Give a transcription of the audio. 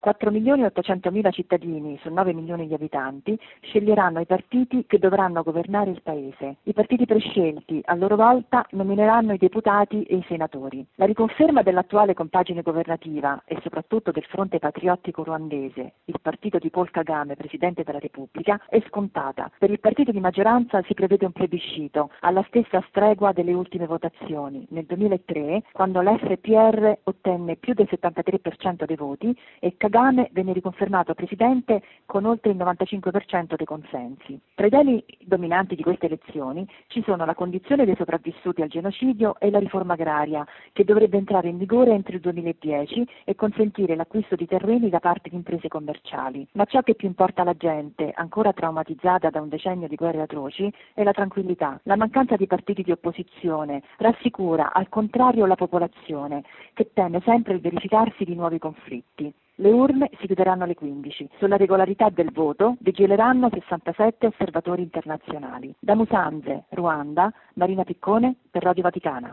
4.800.000 cittadini su 9 milioni di abitanti sceglieranno i partiti che dovranno governare il Paese. I partiti prescelti, a loro volta, nomineranno i deputati e i senatori. La riconferma dell'attuale compagine governativa e soprattutto del Fronte Patriottico Ruandese, il partito di Paul Kagame, Presidente della Repubblica, è scontata. Per il partito di maggioranza si prevede un plebiscito, alla stessa stregua delle ultime votazioni, nel 2003, quando l'FPR ottenne più del 73% dei voti e Kagame venne riconfermato Presidente con oltre il 95% dei consensi. Tra i temi dominanti di queste elezioni ci sono la condizione dei sopravvissuti al genocidio e la riforma agraria, che dovrebbe entrare in vigore entro il 2010 e consentire l'acquisto di terreni da parte di imprese commerciali. Ma ciò che più importa alla gente, ancora traumatizzata da un decennio di guerre atroci, è la tranquillità. La mancanza di partiti di opposizione rassicura al contrario la popolazione, che teme sempre il verificarsi di nuovi conflitti. Le urne si chiuderanno alle 15. Sulla regolarità del voto vigileranno 67 osservatori internazionali. Da Musanze, Ruanda, Marina Piccone per Radio Vaticana.